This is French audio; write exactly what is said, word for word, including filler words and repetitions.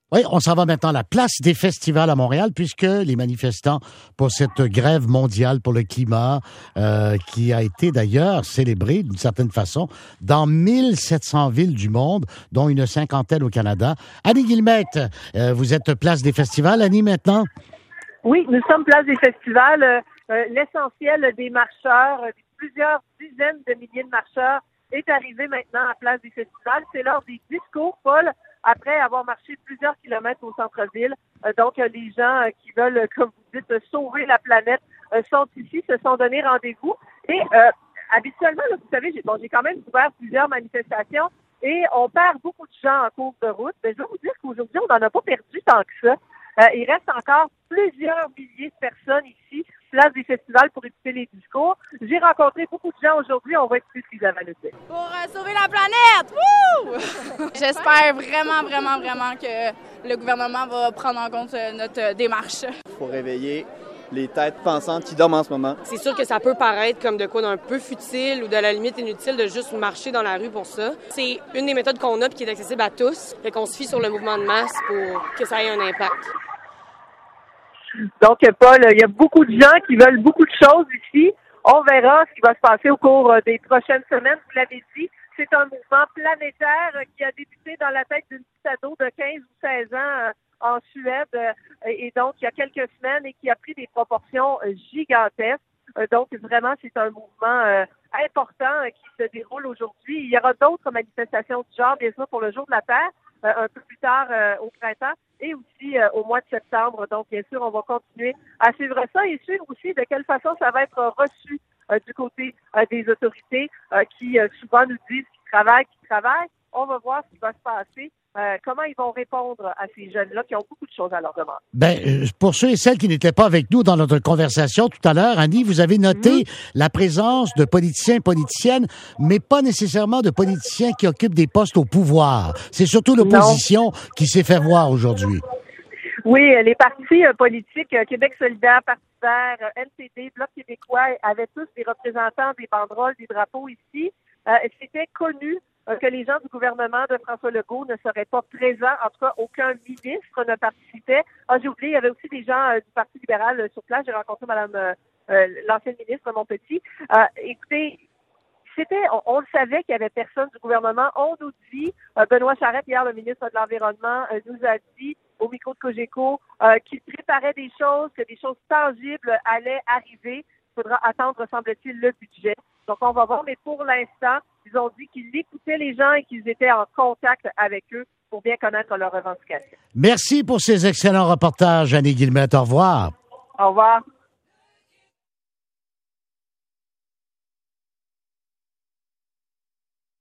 Oui, on s'en va maintenant à la place des festivals à Montréal, puisque les manifestants pour cette grève mondiale pour le climat, euh, qui a été d'ailleurs célébrée d'une certaine façon dans mille sept cents villes du monde, dont une cinquantaine au Canada. Annie Guillemette, euh, vous êtes place des festivals, Annie, maintenant? Oui, nous sommes place des festivals. Euh, euh, l'essentiel des marcheurs, euh, plusieurs dizaines de milliers de marcheurs, est arrivé maintenant à place des festivals. C'est lors des discours, Paul, après avoir marché plusieurs kilomètres au centre-ville. Euh, donc, euh, les gens euh, qui veulent, euh, comme vous dites, euh, sauver la planète euh, sont ici, se sont donné rendez-vous. Et euh, habituellement, là, vous savez, j'ai, bon, j'ai quand même couvert plusieurs manifestations et on perd beaucoup de gens en cours de route. Mais je vais vous dire qu'aujourd'hui, on n'en a pas perdu tant que ça. Euh, il reste encore plusieurs milliers de personnes ici, place des festivals, pour écouter les discours. J'ai rencontré beaucoup de gens aujourd'hui. On va écouter ce qu'ils avaient à nous dire. Pour euh, sauver la planète! Wouh! J'espère vraiment, vraiment, vraiment que le gouvernement va prendre en compte euh, notre euh, démarche. Il faut réveiller les têtes pensantes qui dorment en ce moment. C'est sûr que ça peut paraître comme de quoi d'un peu futile ou de la limite inutile de juste marcher dans la rue pour ça. C'est une des méthodes qu'on a et qui est accessible à tous. Fait qu'on se fie sur le mouvement de masse pour que ça ait un impact. Donc, Paul, il y a beaucoup de gens qui veulent beaucoup de choses ici. On verra ce qui va se passer au cours des prochaines semaines. Vous l'avez dit, c'est un mouvement planétaire qui a débuté dans la tête d'une petite ado de quinze ou seize ans en Suède, et donc il y a quelques semaines, et qui a pris des proportions gigantesques. Donc, vraiment, c'est un mouvement important qui se déroule aujourd'hui. Il y aura d'autres manifestations du genre, bien sûr, pour le Jour de la Terre, un peu plus tard au printemps, et aussi euh, au mois de septembre. Donc, bien sûr, on va continuer à suivre ça et suivre aussi de quelle façon ça va être reçu euh, du côté euh, des autorités euh, qui euh, souvent nous disent qu'ils travaillent, qu'ils travaillent. On va voir ce qui va se passer, euh, comment ils vont répondre à ces jeunes-là qui ont beaucoup de choses à leur demander. Ben, pour ceux et celles qui n'étaient pas avec nous dans notre conversation tout à l'heure, Annie, vous avez noté mm-hmm. la présence de politiciens et politiciennes, mais pas nécessairement de politiciens qui occupent des postes au pouvoir. C'est surtout l'opposition non. qui s'est fait voir aujourd'hui. Oui, les partis euh, politiques, euh, Québec solidaire, Parti vert, euh, N C D, Bloc québécois, avaient tous des représentants, des banderoles, des drapeaux ici. Euh, c'était connu euh, que les gens du gouvernement de François Legault ne seraient pas présents. En tout cas, aucun ministre ne participait. Ah, j'ai oublié, il y avait aussi des gens euh, du Parti libéral euh, sur place. J'ai rencontré Mme euh, euh, l'ancienne ministre Montpetit. Euh, écoutez, c'était, on, on le savait qu'il y avait personne du gouvernement. On nous dit, euh, Benoît Charette, hier, le ministre de l'Environnement, euh, nous a dit au micro de Cogeco euh, qu'il préparait des choses, que des choses tangibles allaient arriver. Il faudra attendre, semble-t-il, le budget. Donc, on va voir, mais pour l'instant, ils ont dit qu'ils écoutaient les gens et qu'ils étaient en contact avec eux pour bien connaître leurs revendications. Merci pour ces excellents reportages, Annie Guillemette. Au revoir. Au revoir.